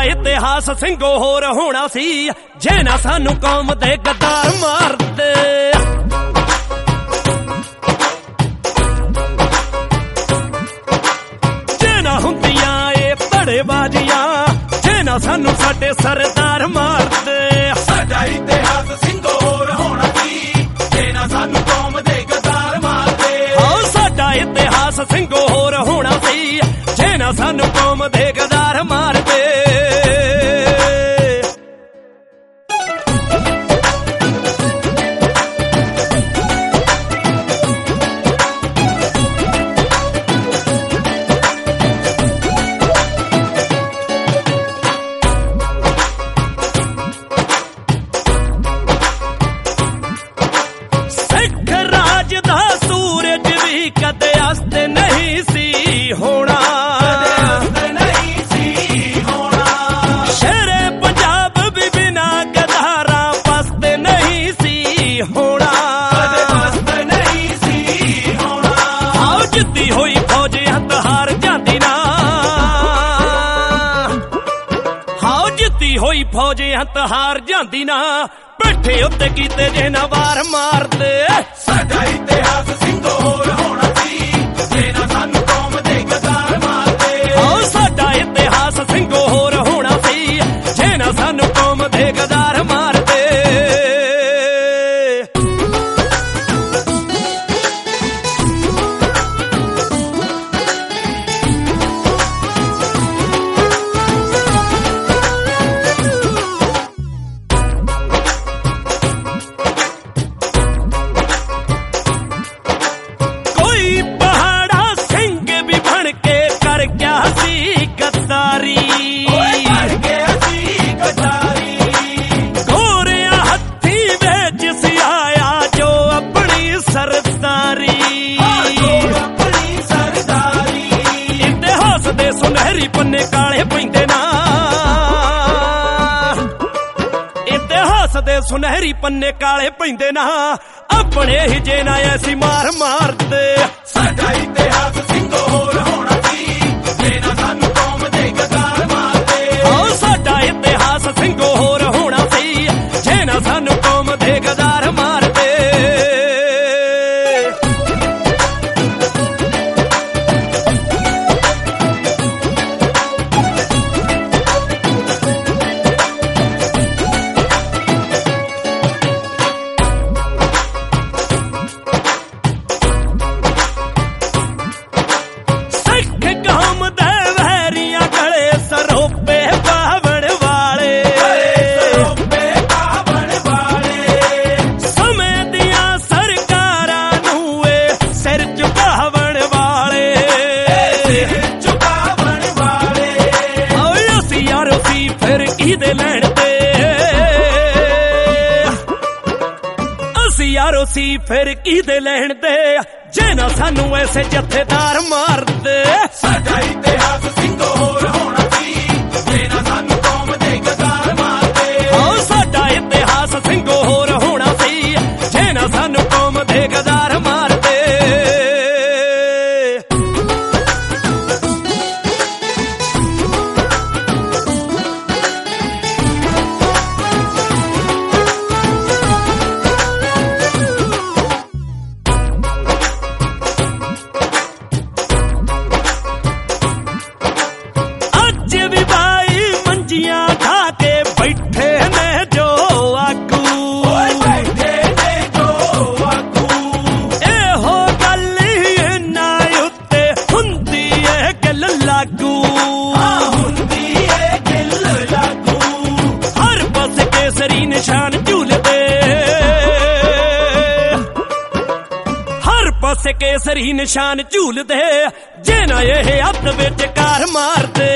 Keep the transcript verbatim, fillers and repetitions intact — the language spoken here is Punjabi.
इतिहास ਸਿੰਘੋ ਹੋਰ ਹੋਣਾ ਸੀ ਜੇ ਨਾ ਸਾਨੂੰ ਕੌਮ ਦੇ ਗੱਦਾਰ ਮਾਰਦੇ ਜੇ ਨਾ ਹੁੰਦੀਆਂ ਇਹ ਧੜੇਬਾਜ਼ੀਆਂ ਜੇ ਨਾ ਸਾਨੂੰ ਸਾਡੇ ਸਰਦਾਰ ਮਾਰਦੇ ਸਾਡਾ ਇਤਿਹਾਸ ਸਿੰਘੋ ਹੋਰ ਹੋਣਾ ਸੀ ਜੇ ਨਾ ਸਾਨੂੰ ਕੌਮ ਦੇ ਗੱਦਾਰ ਮਾਰਦੇ ਹਾਂ ਸਾਡਾ ਇਤਿਹਾਸ ਸਿੰਘੋ ਹੋਰ ਹੋਣਾ ਸੀ ਜੇ ਨਾ ਸਾਨੂੰ ਕੌਮ ਦੇ ਗੱਦਾਰ ਮਾਰਦੇ ਕਦੇ ਅਸਤ ਨਹੀਂ ਸੀ ਹੋਣਾ ਕਦੇ ਨਹੀਂ ਸੀ ਹੋਣਾ ਸ਼ੇਰੇ ਪੰਜਾਬ ਵੀ ਬਿਨਾ ਗਦਾਰਾਂ ਪਸਤ ਨਹੀਂ ਸੀ ਹੋਣਾ ਕਦੇ ਪਸਤ ਨਹੀਂ ਸੀ ਹੋਣਾ ਆਓ ਜਿੱਤੀ ਹੋਈ ਫੌਜ ਹੱਥ ਹਾਰ ਜਾਂਦੀ ਨਾ ਆਓ ਜਿੱਤੀ ਹੋਈ ਫੌਜ ਹੱਥ ਹਾਰ ਜਾਂਦੀ ਨਾ ਬੈਠੇ ਉੱਤੇ ਕੀਤੇ ਜੇ ਨਾ ਵਾਰ ਮਾਰਦੇ ਸਾਡਾ ਇਤਿਹਾਸ ਸਿੰਘੋ ਹੋਰ ਹੋਣਾ ਸੀ ਜੇ ਨਾ ਸਾਨੂੰ ਕੌਮ ਦੇ ਗੱਦਾਰ ਮਾਰਦੇ ਹਾਂ ਸਾਡਾ ਇਤਿਹਾਸ ਸਿੰਘੋ ਹੋਰ ਹੋਣਾ ਸੀ ਜੇ ਨਾ ਸਾਨੂੰ ਕੌਮ ਦੇ ਗੱਦਾਰ ਮਾਰਦੇ ਸੁਨਹਿਰੀ ਪੰਨੇ ਕਾਲੇ ਪੈਂਦੇ ਨਾ ਇਤਿਹਾਸ ਦੇ ਸੁਨਹਿਰੀ ਪੰਨੇ ਕਾਲੇ ਪੈਂਦੇ ਨਾ ਆਪਣੇ ਹੀ ਜੇ ਨਾ ਐਸੀ ਮਾਰ ਮਾਰਦੇ ਸਾਡਾ ਇਤਿਹਾਸ ਸਿੰਘੋ ਹੋਰ ਹੋਣਾ ਸੀ ਜੇ ਨਾ ਸਾਨੂੰ ਕੌਮ ਦੇ ਗੱਦਾਰ ਮਾਰਦੇ ਹਾਂ ਸਾਡਾ ਇਤਿਹਾਸ ਸਿੰਘੋ ਹੋਰ ਹੋਣਾ ਸੀ ਜੇ ਨਾ ਸਾਨੂੰ ਕੌਮ ਦੇ ਗੱਦਾਰ ਮਾਰਦੇ ਦੇ ਲੈਣ ਤੇ ਅਸੀਂ ਯਾਰੋ ਸੀ ਫਿਰ ਕਿਹਦੇ ਲੈਣ ਤੇ ਜੇ ਨਾ ਸਾਨੂੰ ਐਸੇ ਜਥੇਦਾਰ ਮਾਰਦੇ ਸਾਡਾ ਇਤਿਹਾਸ ਸਿੰਘੋ ਹੋਰ ਹੋਣਾ ਸੀ ਜੇ ਨਾ ਸਾਨੂੰ ਕੌਮ ਦੇ ਗੱਦਾਰ ਮਾਰਦੇ ਹਾਂ ਸਾਡਾ ਇਤਿਹਾਸ ਸਿੰਘੋ ਹੋਰ ਹੋਣਾ ਸੀ ਜੇ ਨਾ ਸਾਨੂੰ ਕੌਮ ਦੇ ਗੱਦਾਰ ਮਾਰਦੇ ਨਿਸ਼ਾਨ ਝੂਲਦੇ ਹਰ ਪਾਸੇ ਕੇਸਰੀ ਨਿਸ਼ਾਨ ਝੂਲਦੇ ਜੇ ਨਾ ਇਹ ਹੱਥ ਵਿੱਚ ਕਾਰ ਮਾਰਦੇ